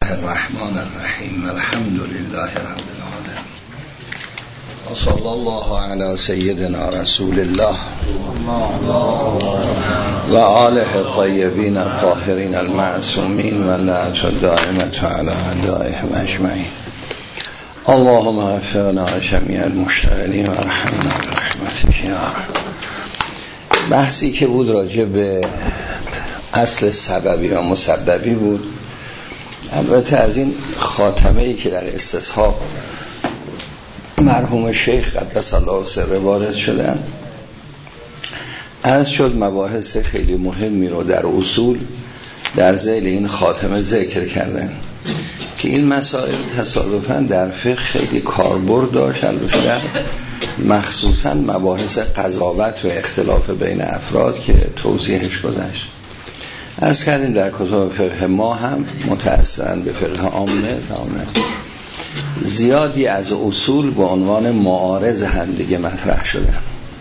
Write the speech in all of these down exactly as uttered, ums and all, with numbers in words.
الرحمن الرحیم الحمد لله رب العالمین و صلی الله علی سیدنا رسول الله و آله الطیبین الطاهرین المعصومین و لعنت الدائمة علی اعدائهم اجمعین. اللهم وفقنا جمیع المشتغلین و ارحمنا برحمتک یا ارحم. بحثی که بود راجع به اصل سببی و مسببی بود. البته از این خاتمه‌ای که در استصحاب مرحوم شیخ قدس الله سره وارد شدن، از شد مباحث خیلی مهمی رو در اصول در ذیل این خاتمه ذکر کردن که این مسائل تصادفاً در فقه خیلی کاربرد داشت، البته در مخصوصاً مباحث قضاوت و اختلاف بین افراد که توضیحش گذشت. عرض کردیم در کتاب فقه ما هم متأثرن به فقه عامه زمانه زیادی از اصول به عنوان معارض هم دیگه مطرح شدن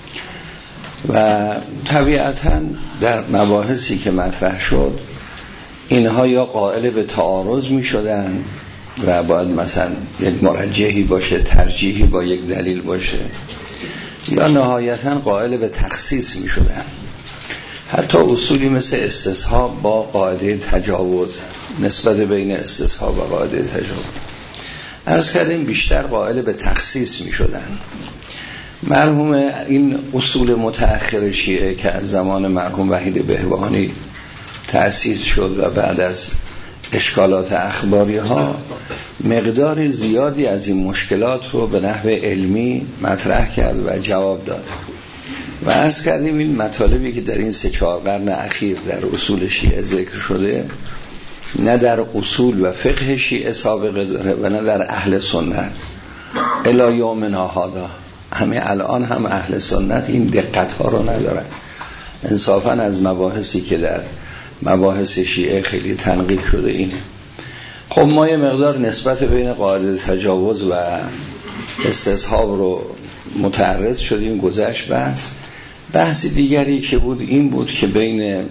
و طبیعتاً در مباحثی که مطرح شد اینها یا قائل به تعارض می شدن و باید مثلا یک مرجحی باشه، ترجیحی با یک دلیل باشه، یا نهایتاً قائل به تخصیص می شدن. حتی اصولی مثل استصحاب با قاعده تجاوز، نسبت بین استصحاب و قاعده تجاوز عرض کردیم بیشتر قائل به تخصیص می شدن. مرحوم این اصول متأخر شیعه که از زمان مرحوم وحید بهبهانی تأسیس شد و بعد از اشکالات اخباری ها مقدار زیادی از این مشکلات رو به نحو علمی مطرح کرد و جواب داد و عرض کردیم این مطالبی که در این سه چهار قرن اخیر در اصول شیعه ذکر شده نه در اصول و فقه شیعه سابقه داره و نه در اهل سنت الی یومنا هذا. همه الان هم اهل سنت این دقت ها رو ندارن. انصافا از مباحثی که در مباحث شیعه خیلی تنقیح شده اینه. خب ما یه مقدار نسبت بین قاعده تجاوز و استصحاب رو متعرض شدیم، گذشت بحث. بحث دیگری که بود این بود که بین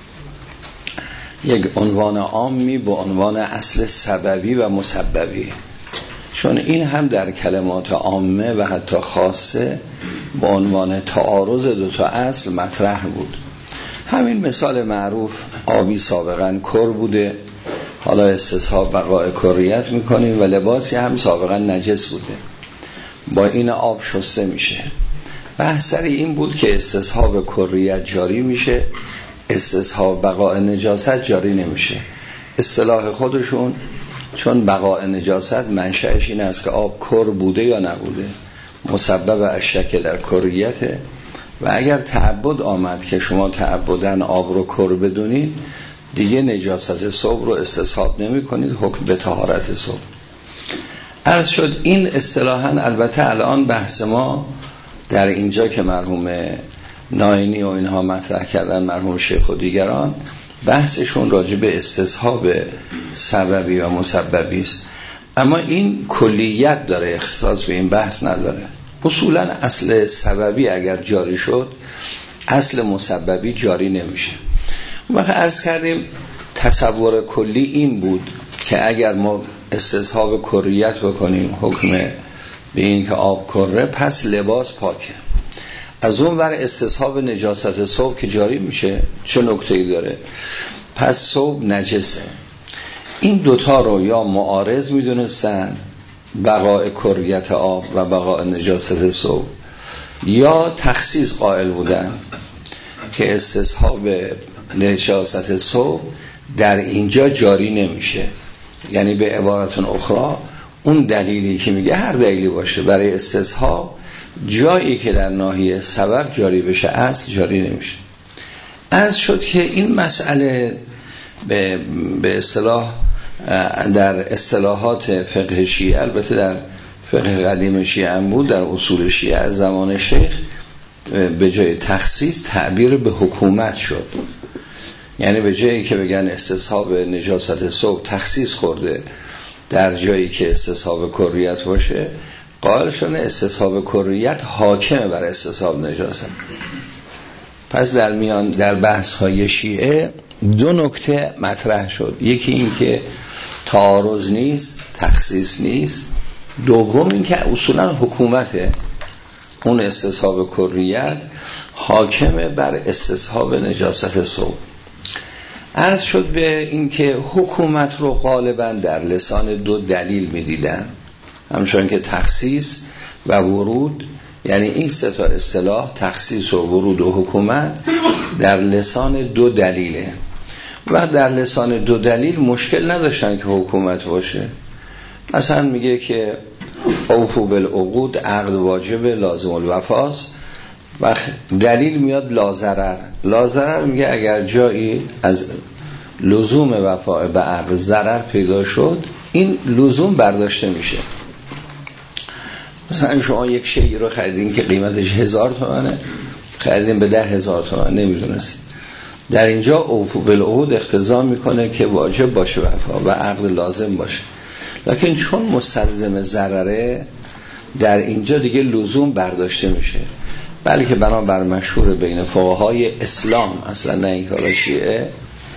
یک عنوان عامی با عنوان اصل سببی و مسببی، چون این هم در کلمات عامه و حتی خاصه با عنوان تعارض دو تا اصل مطرح بود. همین مثال معروف آبی سابقا کر بوده، حالا استصحاب بقای کریت میکنیم و لباسی هم سابقا نجس بوده، با این آب شسته میشه. بحث سر این بود که استصحاب کریت جاری میشه، استصحاب بقای نجاست جاری نمیشه. اصطلاح خودشون چون بقای نجاست منشأش این است که آب کر بوده یا نبوده، مسبب اشک در کریته و اگر تعبد آمد که شما تعبدن آب رو کر بدونید دیگه نجاست صبح رو استصحاب نمی کنید، حکم به طهارت صبح. عرض شد این اصطلاحاً البته الان بحث ما در اینجا که مرحوم ناینی و اینها مطرح کردن، مرحوم شیخ و دیگران، بحثشون راجع به استصحاب سببی و مسببی است، اما این کلیت داره، اختصاص به این بحث نداره. اصولا اصل سببی اگر جاری شد اصل مسببی جاری نمیشه. وقت عرض کردیم تصور کلی این بود که اگر ما استصحاب کریت بکنیم حکم به این که آب کره، پس لباس پاکه. از اون ور استصحاب نجاست ثوب که جاری میشه، چه نکته‌ای داره؟ پس ثوب نجسه. این دوتا رو یا معارض میدونستن، بقاء کریت آب و بقاء نجاست ثوب، یا تخصیص قائل بودن که استصحاب نجاست ثوب در اینجا جاری نمیشه. یعنی به عبارت اخرى اون دلیلی که میگه هر دلیلی باشه برای استصحاب، جایی که در ناحیه سبب جاری بشه اصل جاری نمیشه. عرض شد که این مسئله به به اصطلاح در اصطلاحات فقه شیعه، البته در فقه قدیم شیعه هم بود، در اصول شیعه از زمان شیخ به جای تخصیص تعبیر به حکومت شد. یعنی به جایی که بگن استصحاب نجاست ثوب تخصیص خورده در جایی که استصحاب کریت باشه، قائل شدن استصحاب کریت حاکمه بر استصحاب نجاست. پس در میان در بحث های شیعه دو نکته مطرح شد. یکی این که تعارض نیست، تخصیص نیست. دوم این که اصولا حکومته، اون استصحاب کریت حاکمه بر استصحاب نجاست ثوب. عرض شد به این که حکومت رو غالبا در لسان دو دلیل می دیدن، همچون که تخصیص و ورود، یعنی این سه تا اصطلاح تخصیص و ورود و حکومت در لسان دو دلیله و در لسان دو دلیل مشکل نداشتن که حکومت باشه. مثلا میگه که اوفو بالعقود، عقد واجب لازم الوفاست، و دلیل میاد لازرر. لازرر میگه اگر جایی از لزوم وفا به عقد ضرر پیدا شد، این لزوم برداشته میشه. مثلا شما یک شیء رو خریدین که قیمتش هزار تومنه، خریدین به ده هزار تومن، نمیدونستید، در اینجا اوفو بالعقود اقتضا میکنه که واجب باشه وفا و عقد لازم باشه، لکن چون مستلزم ضرره در اینجا دیگه لزوم برداشته میشه. بلکه بنابر مشهور بین فقهای اسلام، اصلا نه این کارا شیعه،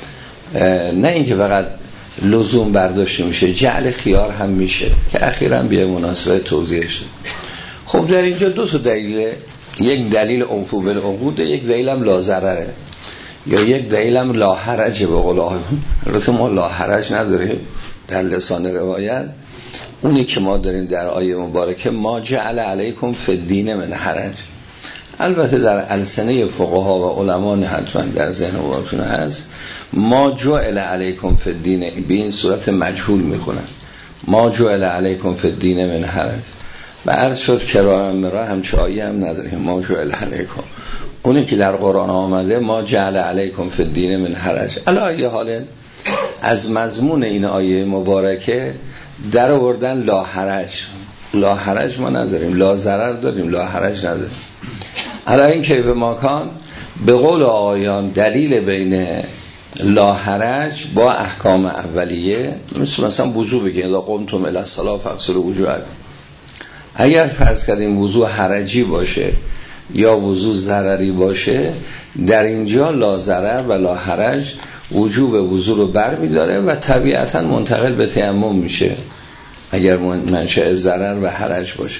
نه این که فقط لزوم برداشته میشه، جعل خیار هم میشه که اخیراً بیا مناسبه توضیح شد. خب در اینجا دو تا دلیله، یک دلیل اوفو بالعقود، یک دلیل هم لا ضرره، یا یک دلیل هم لا حرج. به قول آقایون البته ما لا حرج نداریم در لسان روایت، اونی که ما داریم در آیه مبارکه ما جعل علیکم فی الدین من حرج. البته در السنه فقها و علمان حتما در ذهن مبارکتون هست ما جعل علیکم فی الدین، به این صورت مجهول میخونن، ما جعل علیکم فی الدین من حرج. و عرض شد کرام مرا همچه آیه هم نداریم ما جعل علیکم، اونی که در قرآن آمده ما جعل علیکم فی الدین من حرج. علی حال از مضمون این آیه مبارکه در آوردن لا حرج. لا حرج ما نداریم، لا ضرر داریم، لا حرج نداریم. حالا این کیف ماکان به قول آقایان دلیل بین لا حرج با احکام اولیه، مثل مثلا وضو بگید اذا قمتم الی الصلاة فاغسلوا وجوهکم، اگر فرض کردیم وضو حرجی باشه یا وضو ضرری باشه، در اینجا لا ضرر و لا حرج وجوب وضو رو بر می داره و طبیعتا منتقل به تیمم میشه اگر منشأ ضرر و حرج باشه.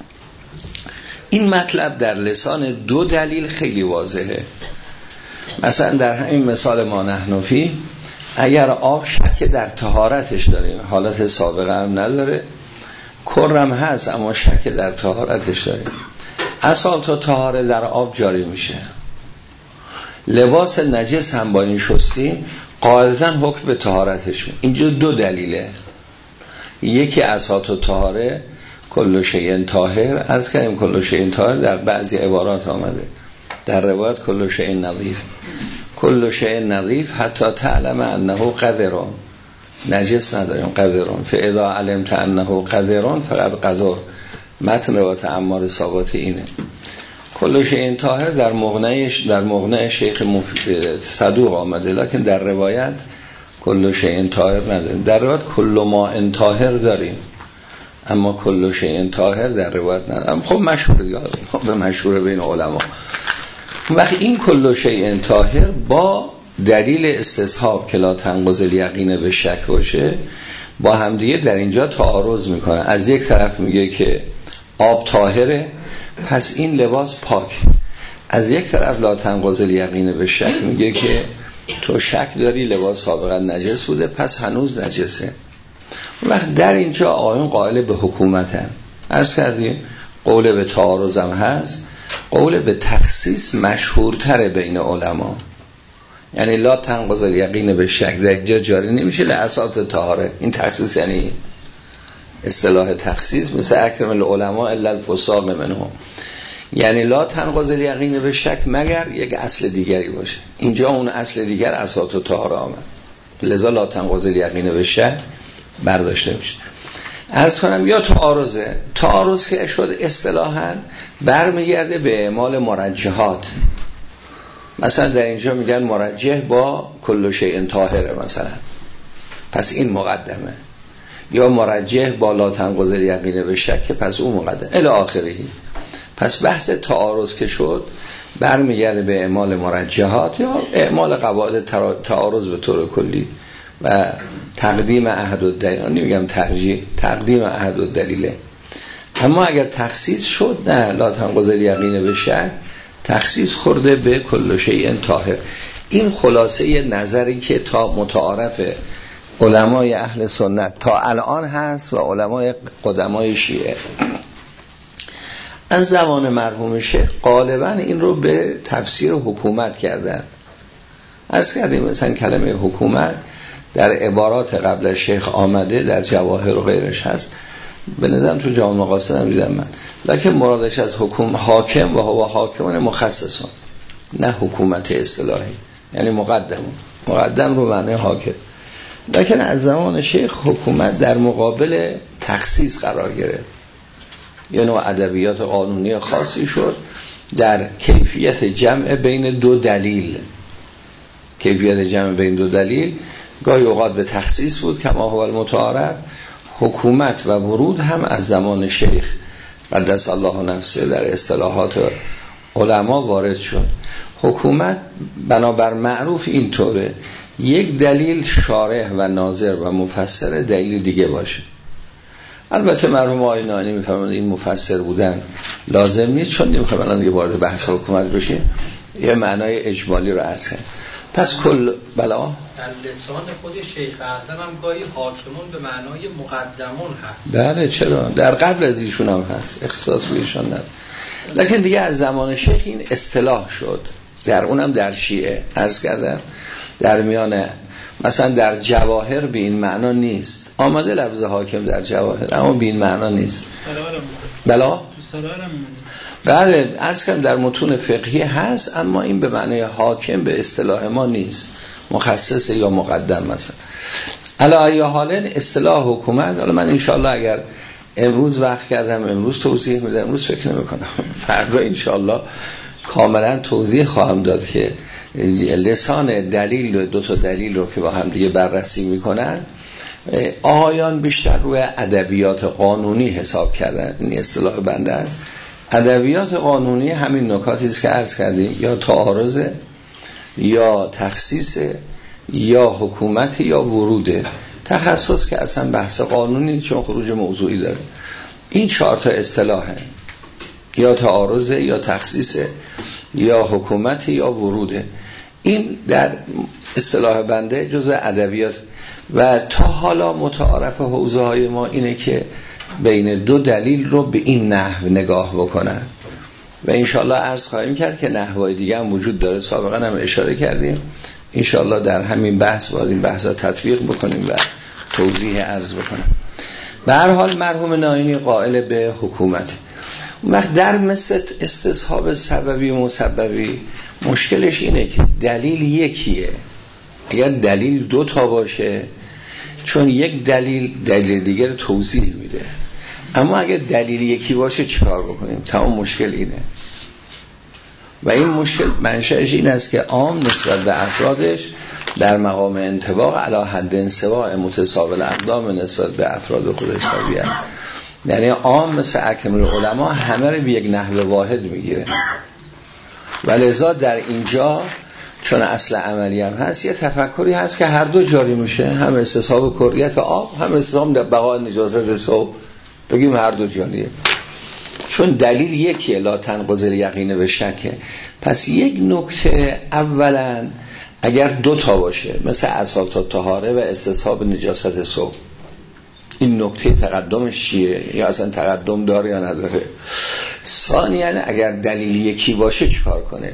این مطلب در لسان دو دلیل خیلی واضحه. مثلا در همین مثال ما نحنفی، اگر آب شک در طهارتش داریم، حالت سابقه هم نداره، کرم هست اما شک در طهارتش داریم، اساس و طهاره در آب جاری میشه، لباس نجس هم با این شستیم قاعدتاً حکم به طهارتش میشه. اینجا دو دلیله، یکی اساس و طهاره کل شیء طاهر، عرض کردیم کل شیء طاهر در بعضی عبارات آمده، در روایت کل شیء نظیف، کل شیء نظیف حتی تعلم انه قذر، نجس نداریم قذرون، فاذا علمت انه قذرون فقط قذر. متن روایت عمار ثابت اینه. کل شیء طاهر در مغنیش در مغنی شیخ مفید صدوق آمده، لکن در روایت کل شیء طاهر نداریم. در روایت کل ماء طاهر داریم اما کل شیء طاهر در روایت نداریم. خب مشهوره دیگه، به مشهوره بین علما. وقتی این کل شیء طاهر با دلیل استصحاب که لا تنقض الیقین به شک باشه با همدیگه در اینجا تعارض میکنه. از یک طرف میگه که آب طاهره پس این لباس پاک، از یک طرف لا تنقض الیقین به شک میگه که تو شک داری لباس سابقا نجس بوده پس هنوز نجسه. وقت در اینجا آیون قائل به حکومت هم عرض کردیم، قول به تعارض هم هست، قول به تخصیص مشهورتره بین علما، یعنی لا تنقض الیقین به شک در اینجا جاری نمیشه لاساس طهاره. این تخصیص یعنی اصطلاح تخصیص مثل اکرم العلماء الا الفساق منهم، یعنی لا تنقض الیقین به شک مگر یک اصل دیگری باشه. اینجا اون اصل دیگر اساس طهاره آمد، لذا لا تنقض الیقین به شک برداشته میشه. عرض کنم یا تعارضه، تعارض که شد اصطلاحاً برمیگرده به اعمال مرجحات. مثلا در اینجا میگن مرجح با کل شیء طاهره مثلا، پس این مقدمه، یا مرجح با لا تنقض الیقین به شک پس اون مقدمه الی آخره. پس بحث تعارض که شد برمیگرده به اعمال مرجحات یا اعمال قواعد تعارض به طور کلی و تقدیم احد الدلیل، نمیگم ترجیح، تقدیم احد الدلیله. اما اگر تخصیص شد نه لا تنقض الیقین بشه، تخصیص خورده به کل شیء طاهر. این خلاصه نظری که تا متعارف علمای اهل سنت تا الان هست و علمای قدمای شیعه. از زمان مرحوم شیخ غالبا این رو به تفسیر حکومت کردن. عرض کردیم مثلا کلمه حکومت در عبارات قبل از شیخ آمده، در جواهر و غیرش هست، به نظرم تو جامع مقاصد هم دیدم من، لکن مرادش از حکوم حاکم و هو حاکمان مخصصون، نه حکومت اصطلاحی، یعنی مقدم مقدم رو معنی حاکم. لکن از زمان شیخ حکومت در مقابل تخصیص قرار گرفت، یه نوع ادبیات قانونی خاصی شد در کیفیت جمع بین دو دلیل. کیفیت جمع بین دو دلیل گاهی اوقات به تخصیص بود کما هو المتعارف. حکومت و ورود هم از زمان شیخ قدس الله نفسه در اصطلاحات علما وارد شد. حکومت بنابر معروف اینطوره، یک دلیل شارح و ناظر و مفسر دلیل دیگه باشه. البته مرحوم آقای نانی میفهمند این مفسر بودن لازم نیست، چون نمیخوام الان دیگه وارد بحث حکومت بشیم، یه معنای اجمالی رو عرض کنم. پس کل بلا در لسان خود شیخ اعظم هم گاهی حاکمون به معنای مقدمون هست. بله چرا، در قبل از ایشون هم هست، اختصاص بهشون نداره. لکن دیگه از زمان شیخ این اصطلاح شد، در اونم در شیعه عرض کردم، در میان مثلا در جواهر به این معنا نیست، آمده لفظ حاکم در جواهر اما به این معنا نیست. بلا بله عرض کردم در متون فقهی هست، اما این به معنی حاکم به اصطلاح ما نیست، مخصص یا مقدم مثلا. علی ای حال اصطلاح حکومت، حالا من انشاءالله اگر امروز وقت کردم امروز توضیح میدم، امروز فکر نمی کنم، فردا انشاءالله کاملا توضیح خواهم داد که لسان دلیل، دو تا دلیل رو که با هم دیگه بررسی میکنن آقایان بیشتر روی ادبیات قانونی حساب کردن. این اصطلاح بنده است. ادبیات قانونی همین نکاتی است که عرض کردیم، یا تعارض یا تخصیص یا حکومت یا وروده. تخصص که اصلا بحث قانونی چون خروج موضوعی داره. این چهار تا اصطلاحه، یا تعارض یا تخصیص یا حکومت یا وروده. این در اصطلاح بنده جزء ادبیات و تا حالا متعارف حوزه های ما اینه که بین دو دلیل رو به این نحو نگاه بکنن و انشاءالله عرض خواهیم کرد که نحوهای دیگه هم وجود داره، سابقا هم اشاره کردیم، انشاءالله در همین بحث باید این بحث رو تطبیق بکنیم و توضیح عرض بکنیم. به هر حال مرحوم ناینی قائل به حکومت. وقت در مثل استصحاب سببی و مسببی مشکلش اینه که دلیل یکیه، اگر دلیل دو تا باشه چون یک دلیل دلیل دیگر رو توضیح میده، اما اگر دلیل یکی باشه چیکار بکنیم؟ تمام مشکل اینه و این مشکل منشأش این است که عام نسبت به افرادش در مقام انطباق علی حد انسواء متساوی الاقدام نسبت به افراد خودش طبیعت، یعنی عام مثل اکمل علما همه رو به یک نحو واحد میگیره و لذا در اینجا چون اصل عملی هم هست یه تفکری هست که هر دو جاری میشه، هم استصحاب کریت آب هم استصحاب بقای نجاست صوب، بگیم هر دو جاریه چون دلیل یکیه، لا تنقض الیقین به شک. پس یک نکته اولا اگر دو تا باشه مثل اساسات طهاره و استصحاب نجاست صوب، این نکته تقدمش چیه یا اصلا تقدم داره یا نداره؟ ثانیاً اگر دلیل یکی باشه چیکار کنه؟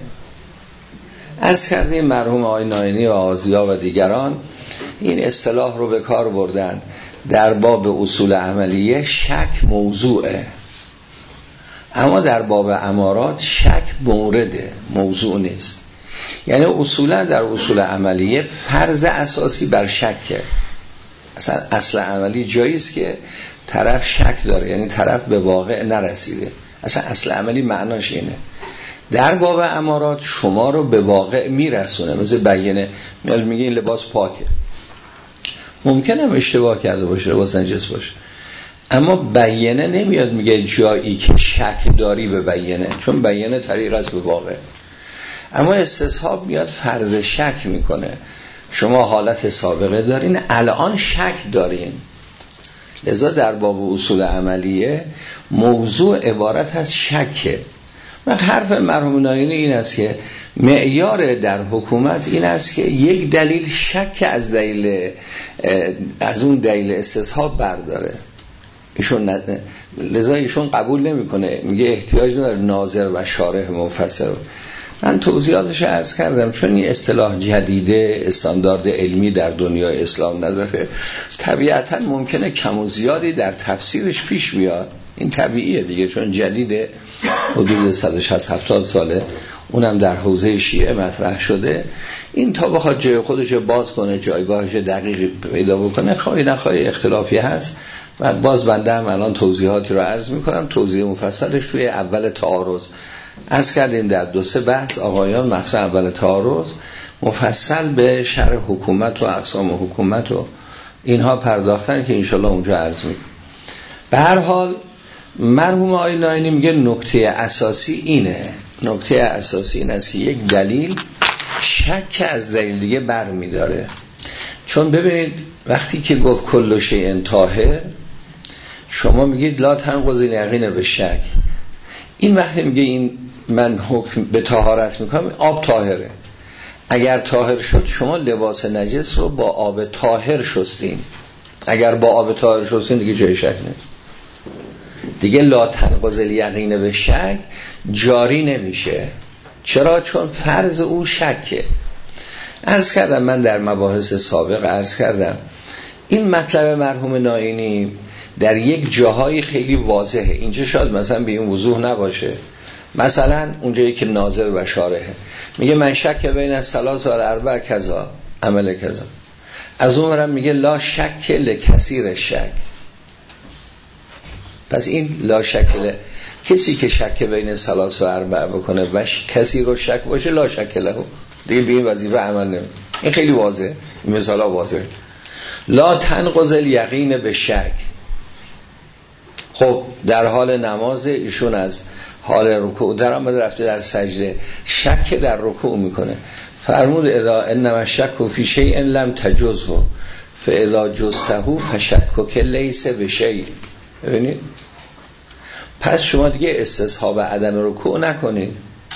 عرض کردیم مرحوم آقای ناینی و آزیا و دیگران این اصطلاح رو به کار بردن در باب اصول عملیه. شک موضوعه، اما در باب امارات شک مورده، موضوع نیست. یعنی اصولا در اصول عملیه فرض اساسی بر شکه، اصلا اصل عملی جاییست که طرف شک داره، یعنی طرف به واقع نرسیده، اصلا اصل عملی معناش اینه. در باب امارات شما رو به واقع میرسونه، مثل بیانه میاد میگه این لباس پاکه، ممکنه هم اشتباه کرده باشه، لباس نجس باشه، اما بیانه نمیاد میگه جایی که شک داری به بیانه، چون بیانه طریق است به واقع. اما استصحاب میاد فرض شک میکنه شما حالت سابقه دارین، الان شک دارین. لذا در باب اصول عملیه موضوع عبارت از شکه. و حرف مرحوم نایینی این است که معیار در حکومت این است که یک دلیل شک از دلیل از اون دلیل استصحاب برداره. ایشون لذا ایشون قبول نمیکنه، میگه احتیاج نداره ناظر و شارح مفسر. من توضیحاتش عرض کردم، چون این اصطلاح جدیده استاندارد علمی در دنیای اسلام نداره، طبیعتا ممکنه کم و زیادی در تفسیرش پیش بیاد. این طبیعیه دیگه، چون جدیده، حدود صد و شصت هفتاد ساله، اونم در حوزه شیعه مطرح شده. این تا بخواد جای خودش باز کنه، جایگاهش دقیق پیدا بکنه، خواهی نخواهی اختلافی هست. و باز بنده هم الان توضیحاتی رو عرض میکنم، توضیح مفصلش توی اول تعارض عرض کردیم. در دو سه بحث آقایان مخصوصا اول تعارض مفصل به شرح حکومت و اقسام حکومت و اینها پرداختن که انشالله اونجا عرض میکنم. به هر حال مرحوم آقای نایینی میگه نکته اساسی اینه، نکته اساسی این است که یک دلیل شک از دلیل دیگه بر میداره. چون ببینید وقتی که گفت کل شیء طاهر، شما میگید لا تنقض الیقین به شک. این وقتی میگه این من حکم به طهارت میکنم، آب طاهره، اگر طاهر شد شما لباس نجس رو با آب طاهر شستین، اگر با آب طاهر شستین دیگه جای شک نیست دیگه. لا تنقض الیقین به شک جاری نمیشه. چرا؟ چون فرض او شکه. عرض کردم من در مباحث سابق عرض کردم این مطلب مرحوم نایینی در یک جاهای خیلی واضحه، اینجا شاید مثلا به این وضوح نباشه. مثلا اونجایی که ناظر و شارحه میگه من شک بین الثلاث و الاربع کذا عمل کذا، از اون ورم میگه لا شک لکثیر شک. پس این لا شک ل... کسی که شک بین الثلاث و الاربع بکنه و کسی رو شک باشه لا شک له، دیگه به این وظیفه عمل نمیکنه. این خیلی واضحه، این مثالا واضحه. لا تنقض الیقین به شک. خب در حال نماز ایشون از حال رکوع در آمده رفته در سجده، شک در رکوع میکنه، فرمود اذا انما شک فی شیء لم تجزه فاذا جزته فشکک لیس بشیء. ببینید پس شما دیگه استصحاب عدم رکوع نکنید،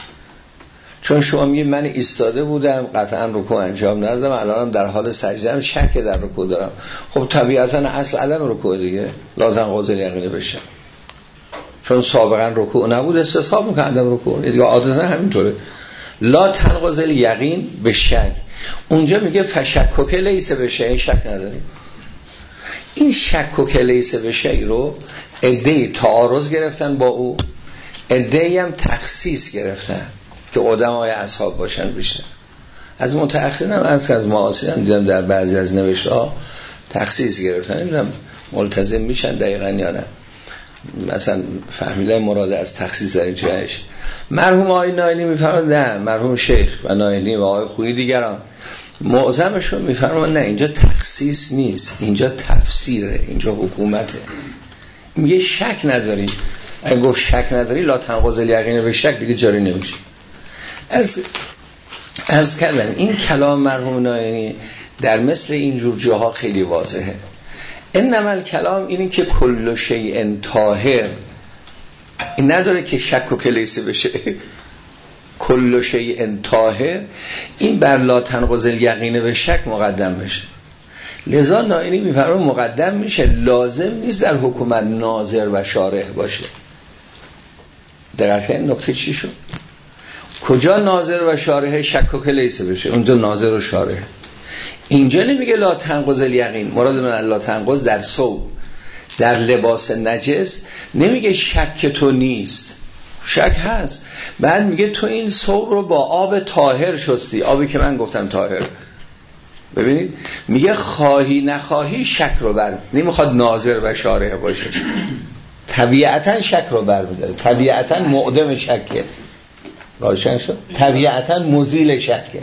چون شما میگید من ایستاده بودم قطعا رکوع انجام ندادم، الانم در حال سجده ام شک در رکوع دارم. خب طبیعتا اصل عدم رکوع دیگه لا تنقض الیقین بشه، چون سابقا رکوع نبود استصحاب میکنه عدم رکوع دیگه، عادتا همینطوره. لا تنقض الیقین به شک، اونجا میگه فشکک لیس بشه، این شک نداریم. این شکک لیس بشه رو عده‌ای تعارض گرفتن با او، عده‌ای هم تخصیص گرفتن که علمای اصحاب باشن بیشتر. از متأخرین هم از از معاصرین دیدم در بعضی از نوشته‌ها تخصیص گرفتن، نمیدونم ملتزم میشن دقیقاً یا نه، مثلا فهمیدن مراد از تخصیص در اینجاش. مرحوم آقای نایینی میفرمایند نه، مرحوم شیخ و نایینی و آقای خویی دیگران معظمشون میفرمایند نه اینجا تخصیص نیست، اینجا تفسیره، اینجا حکومته. میگه شک نداری، اگه گفت شک نداری لا تنقض الیقین به شک دیگه جاری نمیشه. عرض عرض کردن این کلام مرحوم نایینی در مثل اینجور جاها خیلی واضحه. انما الکلام اینی که کل شیء طاهر، این نداره که شک و کلیسه بشه. کل شیء طاهر این بر لا تنقض الیقین به شک مقدم بشه. لذا نایینی میفرماید مقدم میشه، لازم نیست در حکومت ناظر و شارح باشه. دقیقاً این نکته چی شد؟ کجا ناظر و شارح شک و کلیسه بشه؟ اونجا ناظر و شارح. اینجا نمیگه لا تنقض الیقین، مراد من لا تنقض در ثوب، در لباس نجس نمیگه شک تو نیست، شک هست. بعد میگه تو این ثوب رو با آب طاهر شستی، آبی که من گفتم طاهر. ببینید میگه خواهی نخواهی شک رو بر، نمیخواد ناظر و شارح باشه، طبیعتا شک رو بر میداره، طبیعتا معدم شکه. روشن شد؟ طبیعتا مزیل شکه.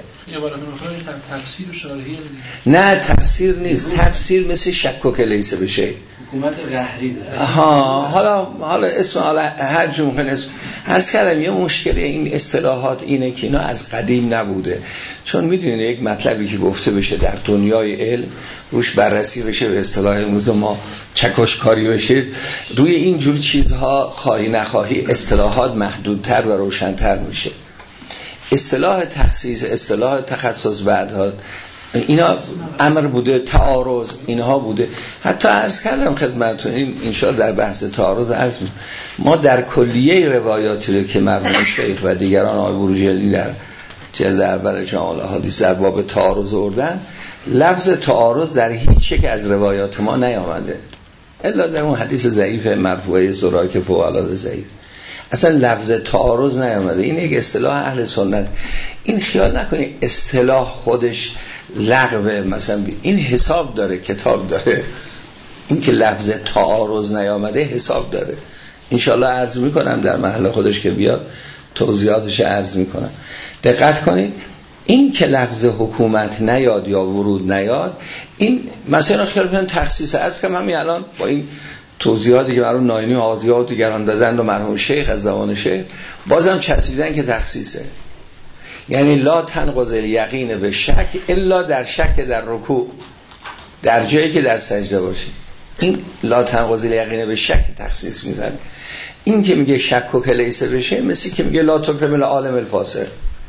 تفسیر و شارحی نه تفسیر نیست، تفسیر مثل شک و کلیسه بشه. حکومت قهری داره. ها حالا حالا اسم حالا هر جور ممکن اسم عرض کردم. یه مشکلی این اصطلاحات اینه که اینا از قدیم نبوده، چون میدونید یک مطلبی که گفته بشه در دنیای علم روش بررسی بشه، به اصطلاح امروز ما چکشکاری بشه، روی این جور چیزها خواهی نخواهی اصطلاحات محدودتر و روشن‌تر میشه. اصطلاح تخصیص، اصطلاح تخصص بعدها، اینا امر بوده، تعارض اینها بوده. حتی عرض کردم خدمتتون این انشاءالله در بحث تعارض عرض می‌کنم، ما در کلیه روایاتی رو که مرحوم شیخ و دیگران آقای بروجردی در جلد اول جامع الاحادیث در باب تعارض آوردن، لفظ تعارض در هیچ یک از روایات ما نیامده الا در اون حدیث ضعیف مرفوعه زرا که فوق العاده ضعیف، اصلا لفظ تعارض نیامده. این یک اصطلاح اهل سنت. این خیال نکنید اصطلاح خودش لغوه، مثلا این حساب داره، کتاب داره. این که لفظ تعارض نیامده حساب داره. انشالله عرض میکنم در محل خودش که بیاد توضیحاتش عرض میکنم. دقت کنید این که لفظ حکومت نیاد یا ورود نیاد، این مثلا خیال کنید تخصیص عرض کنم همین الان با این توضیحاتی که مرحوم ناینی و آزیا و دیگران دادن و مرحوم شیخ از زمان شیخ بازم چسبیدن که تخصیصه. یعنی لا تنقض الیقین به شک الا در شک در رکوع، در جایی که در سجده باشه. این لا تنقض الیقین به شک تخصیص میزنه. این که میگه شک و کلیسه بشه مثل که میگه لا تکرم العالم الفاسق،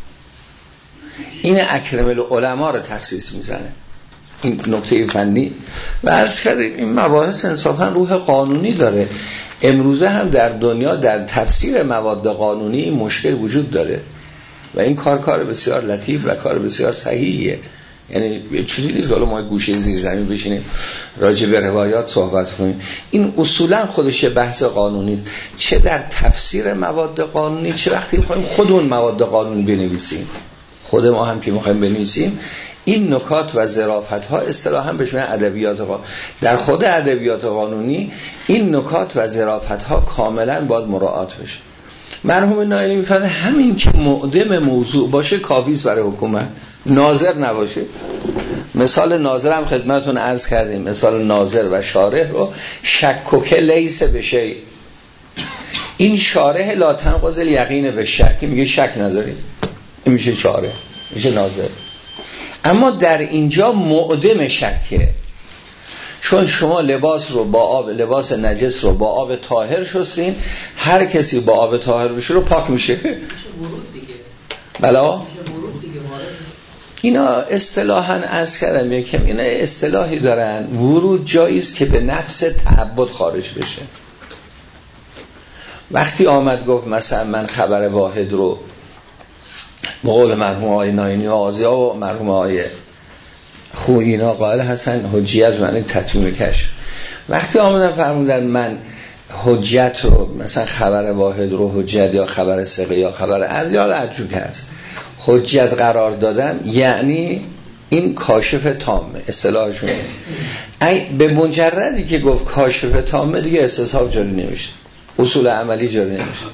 این اکرم العلماء رو تخصیص میزنه. این نکته فنی و عرض کردیم این مباحث انصافا روح قانونی داره. امروزه هم در دنیا در تفسیر مواد قانونی این مشکل وجود داره و این کار کار بسیار لطیف و کار بسیار صحیحیه. یعنی یه چیزی نیست حالا ما گوشه زیر زمین بشینیم راجع به روایات صحبت کنیم. این اصولا خودش بحث قانونی است، چه در تفسیر مواد قانونی، چه وقتی می‌خوایم خودمون مواد قانونی بنویسیم. خود ما هم که می‌خوایم بنویسیم این نکات و ظرافت‌ها اصطلاحاً بهش میگن ادبیات قانونی. در خود ادبیات قانونی این نکات و ظرافت‌ها کاملاً باید مراعات بشه. مرحوم ناینی می‌فرماید همین که معدم موضوع باشه کافی است برای حکومت، ناظر نباشه. مثال ناظر هم خدمتتون عرض کردیم، مثال ناظر و شارح رو شک و که لیس بشه. این شارح لا تنقض الیقین به شک، میگه شک ندارید، این میشه شارح، میشه ناظر. اما در اینجا معدم شکه، چون شما لباس رو با آب، لباس نجس رو با آب طاهر شستین، هر کسی با آب طاهر بشه رو پاک میشه. بلا اینا اصطلاحاً عرض کردم یکم اینا اصطلاحی دارن، ورود جاییست که به نفس تعبد خارج بشه. وقتی آمد گفت مثلا من خبر واحد رو به قول مرحوم آقای ناینی و آزیا و مرحوم آقای خویینا قائل هستن حجیت معنی تتمیم کشف، وقتی آمدن فرمودن من حجت رو مثلا خبر واحد رو حجت یا خبر ثقه یا خبر عدل یا عجو که هست حجت قرار دادم، یعنی این کاشف تامه اصطلاحشونه. به مجردی که گفت کاشف تامه دیگه استصحاب جاری نمیشه، اصول عملی جاری نمیشه.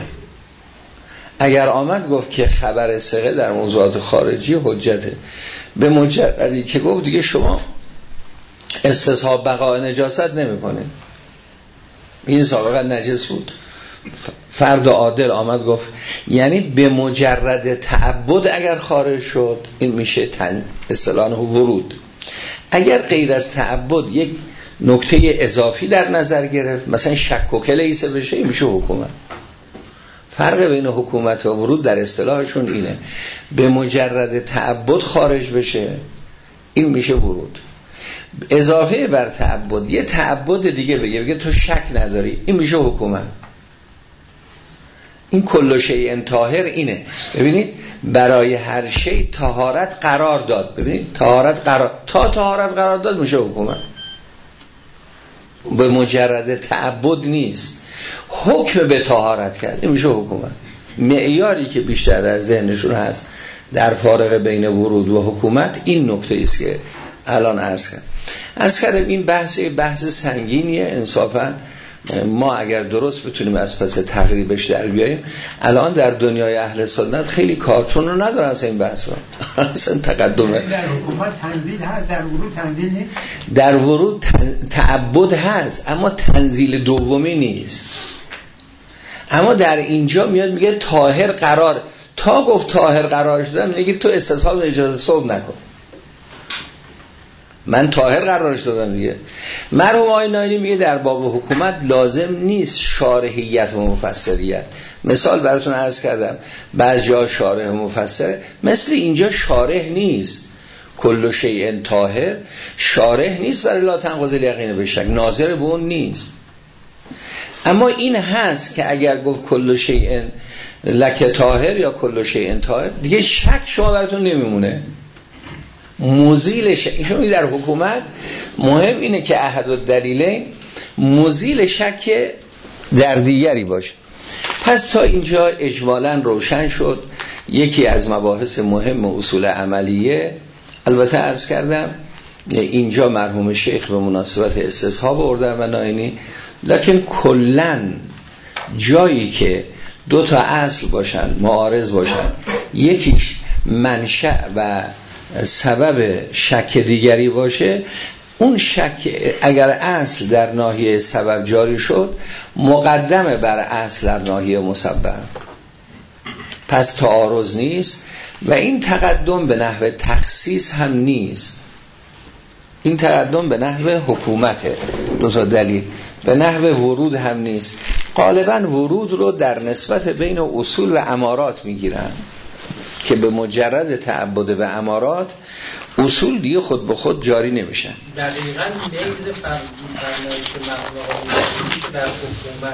اگر آمد گفت که خبر ثقه در موضوعات خارجی حجته، به مجردی که گفت دیگه شما استصحاب بقاء نجاست نمی‌کنید، این سابقا نجس بود، فرد عادل آمد گفت، یعنی به مجرد تعبد اگر خارج شد این میشه تن اصطلاحاً ورود. اگر غیر از تعبد یک نکته اضافی در نظر گرفت، مثلا شک و کلیسه بشه، این میشه حکومت. فرق بین حکومت و ورود در اصطلاحشون اینه، به مجرد تعبد خارج بشه این میشه ورود. اضافه بر تعبد یه تعبد دیگه بگه، بگه تو شک نداری، این میشه حکومت. این کل شیء طاهر اینه. ببینید برای هر شی طهارت قرار داد، ببینید طهارت قرار، تا طهارت قرار داد میشه حکومت، به مجرد تعبد نیست. حکم به طهارت کرد این میشه حکومت. معیاری که بیشتر در ذهنشون هست در فارق بین ورود و حکومت این نکته است که الان عرض کردم. عرض کردم این بحث بحث سنگینیه انصافا ما اگر درست بتونیم از پس تقریبش در بیاییم، الان در دنیای اهل سنت خیلی کارتون رو ندارن اصلا این بحث رو. اصلا تقدمه در حکومت تنزیل هست، در ورود تنزیل نیست. در ورود تعبد هست اما تنزیل دومی نیست. اما در اینجا میاد میگه طاهر قرار، تا گفت طاهر قرارش دادم میگه تو استصحاب اجازه صوم نکن، من طاهر قرارش دادم دیگه. مرحوم آقای ناینی میگه در باب حکومت لازم نیست شارحیت و مفسریت. مثال براتون عرض کردم، بعض جا شارح و مفسره، مثل اینجا شارح نیست. کل شیء طاهر شارح نیست برای لا تنقض الیقین به شک، ناظر به اون نیست. اما این هست که اگر گفت کل شیء لک طاهر یا کل شیء طاهر، دیگه شک شما براتون نمیمونه. مزیل شک، شما در حکومت مهم اینه که احد الدلیلین مزیل شک در دیگری باشه. پس تا اینجا اجمالاً روشن شد یکی از مباحث مهم اصول عملیه. البته عرض کردم اینجا مرحوم شیخ به مناسبت استصحاب آوردن و ناینی، لکن کلاً جایی که دو تا اصل باشن، معارض باشن، یکیش منشأ و سبب شک دیگری باشه، اون شک اگر اصل در ناحیه سبب جاری شد مقدمه بر اصل در ناحیه مسبب، پس تعارض نیست. و این تقدم به نحو تخصیص هم نیست، این تقدم به نحو حکومته، دو تا دلیل، به نحو ورود هم نیست. غالبا ورود رو در نسبت بین اصول و امارات میگیرن که به مجرد تعبد به امارات اصول دیگه خود به خود جاری نمیشن. دقیقاً نیز فرمایش مرحوم که در حکومت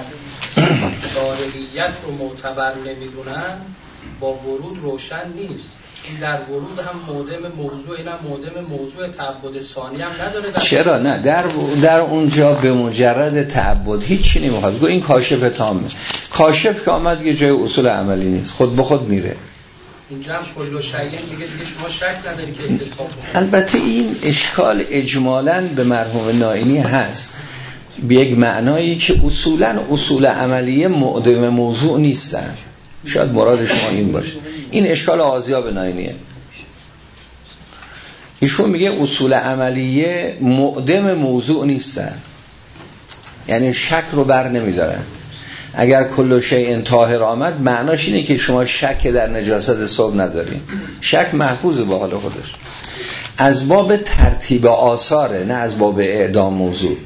شارعیت رو معتبر نمیدونن، با ورود روشن نیست. این در ورود هم مودم موضوع، این هم مودم موضوع تعبد ثانی هم نداره. در چرا نه؟ در در اونجا به مجرد تعبد هیچی نمیخواد. گو این کاشف تامه، کاشف که آمد یه جای اصول عملی نیست، خود به خود میره. اینجا هم کل شیء دیگه دیگه شما شک نداری که استصحاب. البته این اشکال اجمالاً به مرحوم ناینی هست به یک معنایی که اصولاً اصول عملیه معدم موضوع نیستن. شاید مراد شما این باشه. این اشکال آزیاب ناینیه. ایشون میگه اصول عملیه معدم موضوع نیستن، یعنی شک رو بر نمیدارن. اگر کل شیء طاهر آمد معناش اینه که شما شک در نجاست ثوب ندارین، شک محفوظ به حال خودش. از باب ترتیب آثاره، نه از باب اعدام موضوع.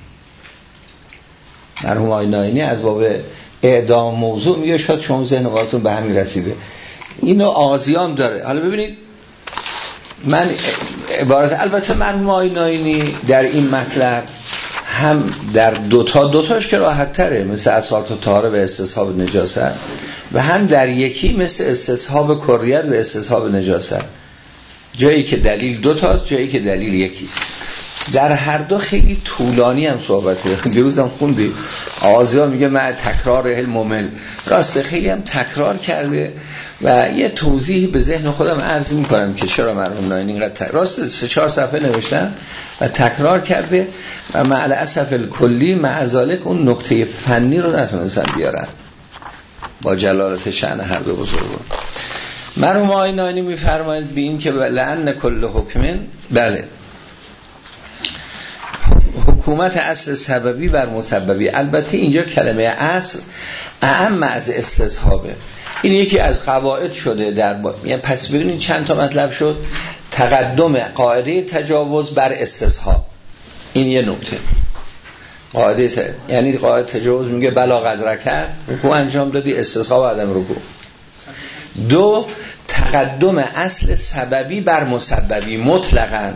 مرحوم آقای ناینی از باب اعدام موضوع میگه، شاید شما ذهن وارتون به همین رسیده. اینو آزیام داره. حالا ببینید من عبارت، البته مرحوم آقای ناینی در این مطلب هم در دوتا دوتاش که راحت تره، مثل اساس و طهاره و استصحاب نجاست، و هم در یکی مثل استصحاب کریت و استصحاب نجاست، جایی که دلیل دوتاست جایی که دلیل یکیست. در هر دو خیلی طولانی هم صحبت کرد. دیروز هم خوندی آزیا میگه من تکرار علم ممل، راست خیلی هم تکرار کرده و یه توضیح به ذهن خودم عرض میکنم که چرا مرحوم ناینی اینقدر راست سه چهار صفحه نوشتن و تکرار کرده و مع الاسف الکلی مع ذالک اون نکته فنی رو نتونستن بیارن با جلالت شأن هر دو بزرگان. مرحوم آقای ناینی میفرماید به این که لعن کل حکمن، بله حکومت اصل سببی بر مسببی. البته اینجا کلمه اصل اعم از استصحابه، این یکی از قواعد شده در با... یعنی پس ببینید چند تا مطلب شد. تقدم قاعده تجاوز بر استصحاب، این یه نکته. قاعده ت... یعنی قاعده تجاوز میگه بلا قدر کرد، رکوع انجام دادی، استصحاب عدم رکوع. دو، تقدم اصل سببی بر مسببی مطلقاً.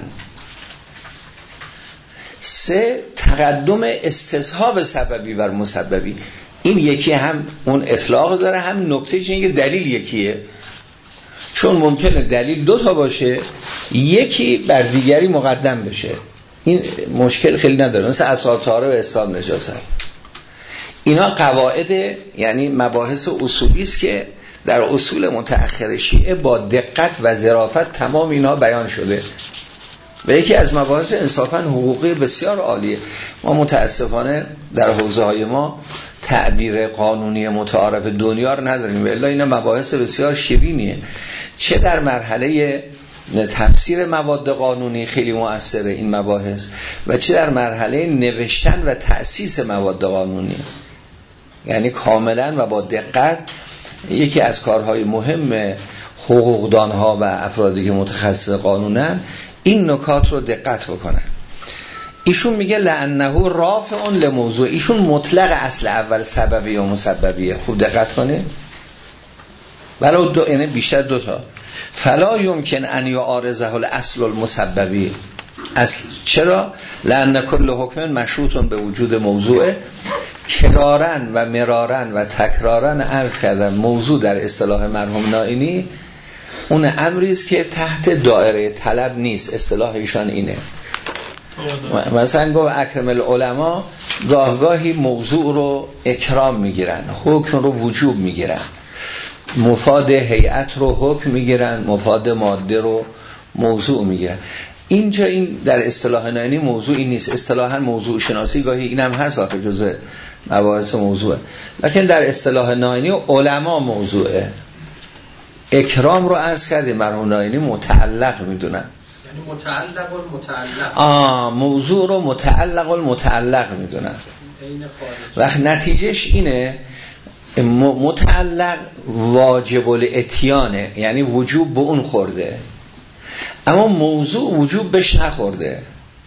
سه، تقدم استصحاب سببی بر مسببی. این یکی هم اون اطلاق داره، هم نکتهش اینه که دلیل یکیه، چون ممکنه دلیل دو تا باشه یکی بر دیگری مقدم بشه، این مشکل خیلی نداره، مثل اساس طهاره و اسباب نجاست. اینا قواعد، یعنی مباحث اصولی است که در اصول متأخر شیعه با دقت و ظرافت تمام اینا بیان شده. و یکی از مباحث انصافاً حقوقی بسیار عالیه. ما متاسفانه در حوزه های ما تعبیر قانونی متعارف دنیا رو نداریم و الا این مباحث بسیار شیرینیه، چه در مرحله تفسیر مواد قانونی خیلی مؤثره این مباحث و چه در مرحله نوشتن و تأسیس مواد قانونی، یعنی کاملا و با دقت. یکی از کارهای مهم حقوقدانها و افرادی که متخصص قانونن این نکات رو دقت بکنن. ایشون میگه لعنه رافع لموضوع، ایشون مطلق اصل اول سببی و مسببیه. خوب دقت کنه، برای دو، یعنی بیشتر دوتا. فلا یمکن ان یعارضه الاصل المسببی. اصل چرا؟ لأن کل حکم مشروط به وجود موضوع. کرارن و مرارن و تکرارن عرض کردن موضوع در اصطلاح مرحوم نائینی اون امری است که تحت دایره طلب نیست. اصطلاح ایشان اینه. مثلا گفت اکرم العلماء، گاهگاهی موضوع رو اکرام میگیرن، حکم رو وجوب میگیرن، مفاد هیئت رو حکم میگیرن، مفاد ماده رو موضوع میگیرن. اینجا این در اصطلاح نائینی موضوعی نیست. اصطلاحاً موضوع شناسی گاهی اینم هست آخه جزء مباحث موضوعه، لکن در اصطلاح نائینی علما موضوعه. اکرام رو عرض کردیم مرحوم نائینی متعلق میدونن، یعنی متعلق و متعلق. آه موضوع رو متعلق و متعلق میدونن. وقت نتیجهش اینه متعلق واجب الاتیانه، یعنی وجوب به اون خورده، اما موضوع وجوب بهش نخورده،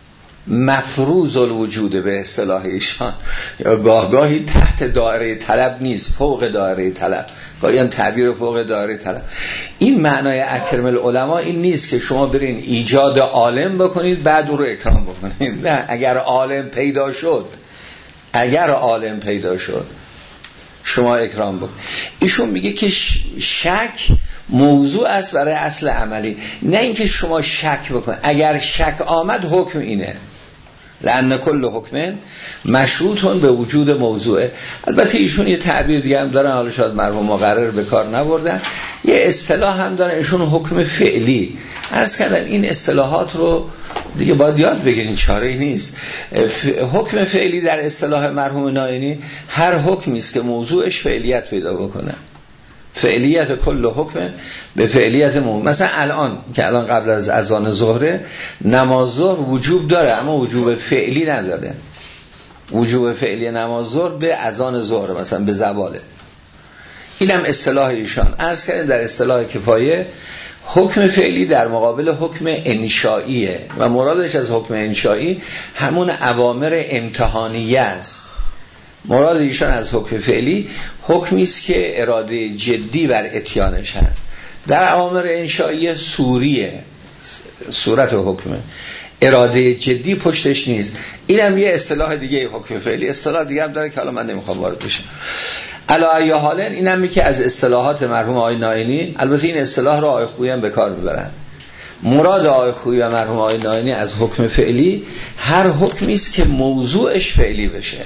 مفروض الوجوده به اصطلاح ایشان، یا گاهگاهی تحت دایره طلب نیست، فوق دایره طلب، گاهی هم تعبیر فوق دایره طلب. این معنای اکرم العلماء این نیست که شما برین ایجاد عالم بکنید بعد اون رو اکرام بکنید. نه، اگر عالم پیدا شد اگر عالم پیدا شد شما اکرام بکنید. ایشون میگه که شک موضوع است برای اصل عملی، نه اینکه شما شک بکنید. اگر شک آمد حکم اینه، لأن کل حکم مشروطون به وجود موضوعه. البته ایشون یه تعبیر دیگه هم دارن، حالا شاید مرحوم مقرر به کار نبردن، یه اصطلاح هم دارن ایشون حکم فعلی. عرض کردم این اصطلاحات رو دیگه باید یاد بگیرین، چاره‌ای نیست. حکم فعلی در اصطلاح مرحوم نائینی هر حکمی است که موضوعش فعلیت پیدا بکنه. فعلیت کل حکم به فعلیت موضوع. مثلا الان که الان قبل از اذان ظهر نماز ظهر وجوب داره اما وجوب فعلی نداره. وجوب فعلی نماز ظهر به اذان ظهر، مثلا به زواله. اینم اصطلاح ایشان. عرض کردیم در اصطلاح کفایه حکم فعلی در مقابل حکم انشائیه و مرادش از حکم انشائی همون اوامر امتحانیه است. مراد ایشان از حکم فعلی حکمی است که اراده جدی بر اتیانش هست. در اوامر انشائیه سوریه، صورت حکمه، اراده جدی پشتش نیست. اینم یه اصطلاح دیگه حکم فعلی. اصطلاح دیگه هم داره که حالا من نمیخوام وارد بشم. علی ای حال اینم می که از اصطلاحات مرحوم آقای نائینی، البته این اصطلاح رو آقای خویی هم به کار میبرن. مراد آقای خویی و مرحوم آقای نائینی از حکم فعلی هر حکمی است که موضوعش فعلی بشه.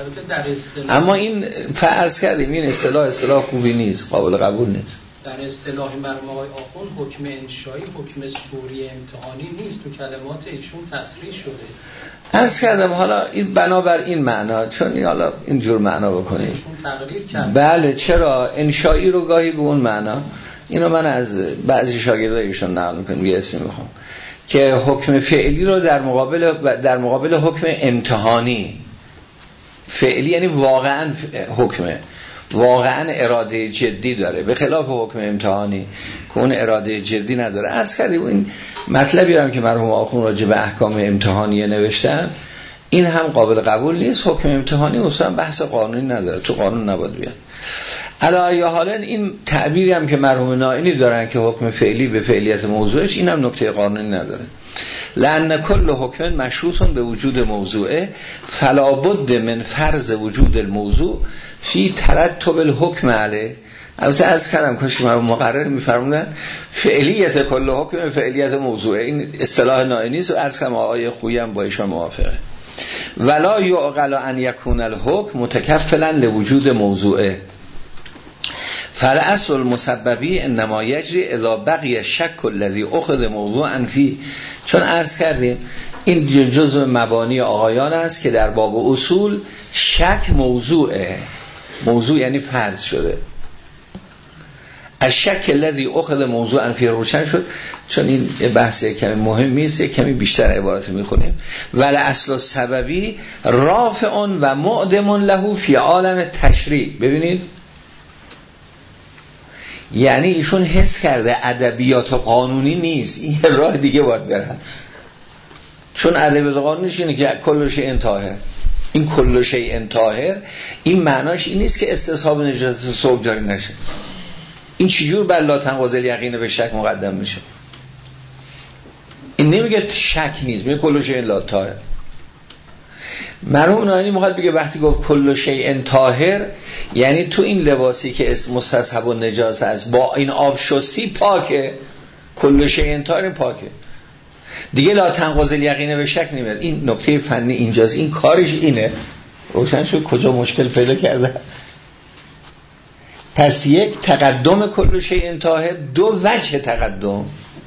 اما این فرض کردیم این اصطلاح اصطلاح خوبی نیست، قابل قبول نیست. در اصطلاح مرحوم آقای آخوند حکم انشایی حکم سوری امتحانی نیست، تو کلمات ایشون تصریح شده. عرض کردم حالا این بنابر این معنا، چون حالا اینجور معنا بکنیم بله. چرا انشایی رو گاهی به اون معنا، اینو من از بعضی شاگردای ایشون نقل میکنم، یه اسمی میخوام که حکم فعلی رو در مقابل در مقابل حکم امتحانی. فعلی یعنی واقعا حکمه، واقعا اراده جدی داره، به خلاف حکم امتحانی که اون اراده جدی نداره. عرض کردیم این مطلبی هم که مرحوم آخوند راجع به احکام امتحانیه نوشتن این هم قابل قبول نیست. حکم امتحانی اصلا بحث قانونی نداره، تو قانون نباید بیاد. علی ای حال این تعبیری هم که مرحوم نائینی دارن که حکم فعلی به فعلیت موضوعش، این هم نکته قانونی نداره. لأن کل حکم مشروطون به وجود موضوعه فلا بد من فرض وجود الموضوع فی ترتب الحکم علیه. البته از کردم کاش که مرحوم مقرر میفرمودن فعلیت کل حکم فعلیت موضوعه، این اصطلاح نائینی است و عرض کردم آقای خویی هم با ایشان موافقه. ولا یعقل ان یکون الحکم متکفلا لوجود موضوعه فالاصل المسببی انما یجری اذا بقی شک الذی اخذ موضوعا فی. چون عرض کردیم این جزء مبانی آقایان است که در باب اصول شک موضوعه. موضوع یعنی فرض شده. الشک الذی اخذ موضوعا فی روشن شد. چون این بحث کمی مهمی است، کمی بیشتر عبارت میخونیم. ولی اصل سببی رافع و معدم له فی عالم تشریع. ببینید یعنی ایشون حس کرده ادبیات قانونی نیست، این راه دیگه باید برن. چون ادبیات قانونیش اینه که کل شیء طاهر. این کل شیء طاهر این معناش این نیست که استصحاب نجاست ثوب جاری نشه. این چجور بر لا تنقض الیقین به شک مقدم میشه؟ این نمیگه شک نیست، میگه کل شیء لا طاهر. مرحوم نایینی میخواد بگه وقتی گفت کل شیء طاهر یعنی تو این لباسی که مستصحب النجاسه است با این آب شستی پاکه. کل شیء طاهر پاکه دیگه، لا تنقض الیقین به شک نمیاد. این نکته فنی اینجاست، این کارش اینه. روشن شد کجا مشکل پیدا کرده. پس یک تقدم کل شیء طاهر، دو وجه تقدم.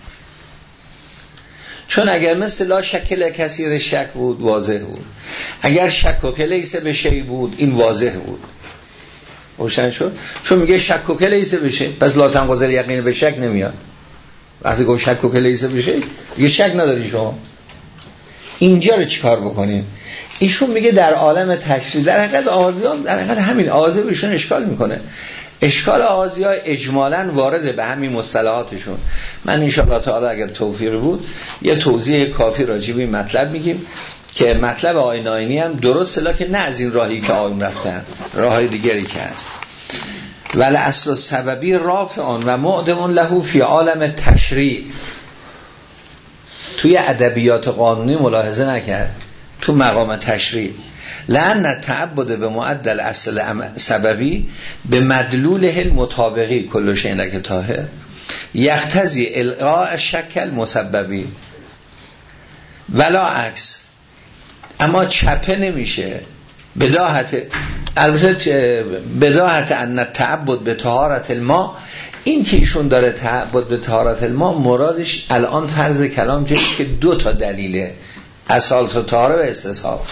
چون اگر مثل لا شکل کثیر شک بود واضح بود، اگر شک و لیسه به شی بود این واضح بود. روشن شد. چون میگه شک و لیسه به شی، پس لا تنقض الیقین به شک نمیاد. وقتی گفت شک و لیسه به شی دیگه شک نداری شما. اینجا رو چیکار بکنیم؟ ایشون میگه در عالم تشریع در حقیقت آغازیان در حقیقت همین آغازی بهشون اشکال میکنه. اشکال آغازی ها اجمالاً وارده به همین مصطلحاتشون. من انشاءالله تعالی اگر توفیق بود یه توضیح کافی راجع به این مطلب میگیم که مطلب آقای ناینی هم درسته، لکن نه از این راهی که آقایون رفتن، راههای دیگری که هست. ولی اصل سببی رافع و معدم له فی عالم تشریع. توی ادبیات قانونی ملاحظه نکرد، تو مقام تشریع لأن تعبد به معدل اصل سببی به مدلوله المطابقی کل شیء لک طاهر یقتضی الغاء شکل مسببی ولا عکس. اما چپه نمیشه بداهت، البته بداهت ان تعبد به طهارت الماء. این که ایشون داره تعبد به طهارت الماء مرادش الان فرض کلام جایی که دو تا دلیله، اصالت طهاره و استصحاب.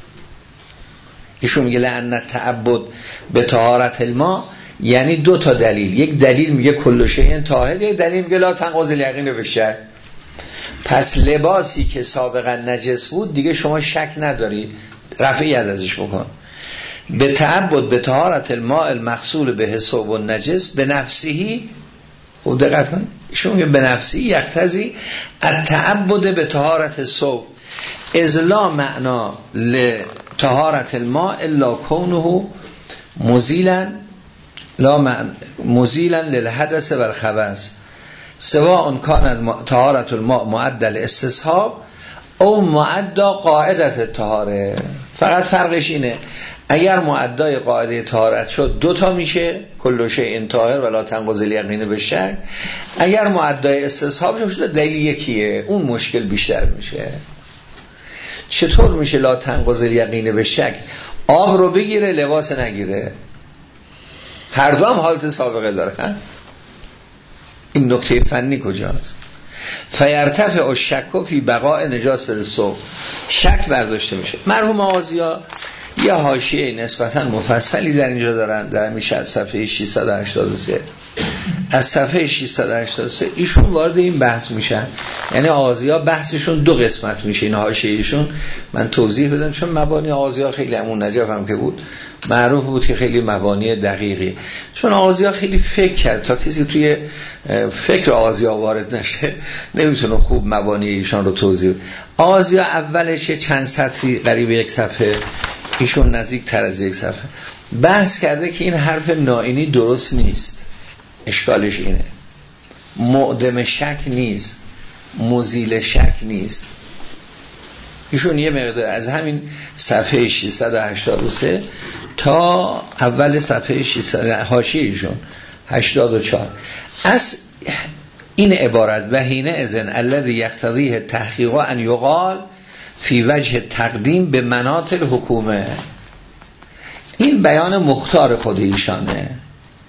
ایشون میگه لأن تعبد به طهارت الماء یعنی دو تا دلیل، یک دلیل میگه کل شیء طاهر، یک دلیل میگه لا تنقض الیقین به شک. پس لباسی که سابقا نجس بود دیگه شما شک نداری، رفع ید ازش بکن. به تعبد به طهارت الماء المغسول به ثوب النجس به نفسهی، خوب دقت کن، ایشون میگه به نفسهی یقتضی التعبد به طهارت ثوب اذ لا معنا لطهارت الماء الا کونه مزیلا لا معنى مزیلا للحدث و الخبث سواء کان طهارت الماء معدل استصحاب او معدا قاعدت طهاره. فقط فرقش اینه اگر معدای قاعده طهارت شد دو تا میشه کل شیء طاهر ولا تنقض الیقین به شک. اگر معدای استصحاب شد دلیل یکیه، اون مشکل بیشتر میشه. چطور میشه لا تنقض الیقین به شک؟ آب رو بگیره لباس نگیره، هر دو هم حالت سابقه داره. این نکته فنی کجاست؟ فیرتفع الشک فی بقاء نجاست الثوب، شک برداشته میشه. مرحوم آغازی‌ها یه حاشیه نسبتاً مفصلی در اینجا دارن، در میشه صفحه ششصد و هشتاد و سه. از صفحه ششصد و هشتاد و سه ایشون وارد این بحث میشن. یعنی آغازی‌ها بحثشون دو قسمت میشه. این حاشیه‌شون من توضیح بدم چون مبانی آغازی‌ها خیلی همون نجف هم که بود معروف بود که خیلی مبانی دقیقی. چون آغازی‌ها خیلی فکر کرد تا کسی توی فکر آغازی‌ها وارد نشه نمیتونه خوب مبانی ایشان رو توضیح بده. آغازی‌ها اولش چند سطری قریب یک صفحه، ایشون نزدیک تر از یک صفحه بحث کرده که این حرف نائینی درست نیست. اشکالش اینه معدم شک نیست، مزیل شک نیست. ایشون یه مقدار از همین صفحه ششصد و هشتاد و سه تا اول صفحه ششصد حاشیه ایشون هشتاد و چهار از این عبارت و حین اذن الذی یقتضیه تحقیق ان یقال فی وجه تقدیم به مناط الحکومه. این بیان مختار خود ایشانه.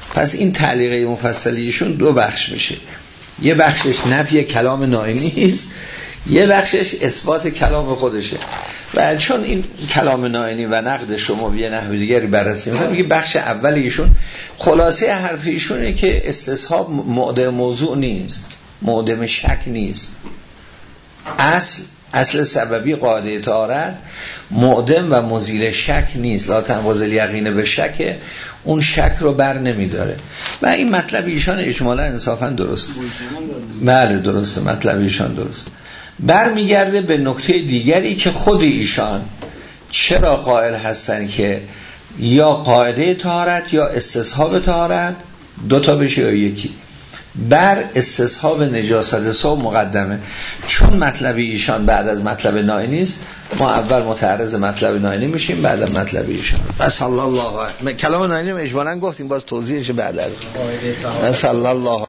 پس این تعلیقه مفصلیشون دو بخش میشه، یه بخشش نفی کلام نائینی است، یه بخشش اثبات کلام خودشه. و چون این کلام نائینی و نقد شما به نحو دیگری بررسی می‌کنه، میگه بخش اول ایشون خلاصه حرف ایشونه که استصحاب معدم موضوع نیست، معدم شک نیست. اصل اصل سببی قاعده طهارت معدم و مزیل شک نیست، لا تنواز الیقین به شک، اون شک رو بر نمیداره. و این مطلب ایشان اجمالا انصافا درست، بله درسته، مطلب ایشان درست. بر میگرده به نکته دیگری که خود ایشان چرا قائل هستن که یا قاعده طهارت یا استصحاب طهارت دو تا بشه یا یکی، بر استصحاب نجاست ثوب مقدمه. چون مطلب ایشان بعد از مطلب نائینی است، ما اول متعرض مطلب نائینی میشیم بعد از مطلب ایشان. بس الله الله کلام نائینی اجمالاً گفتیم، باز توضیحش بعد از بس الله الله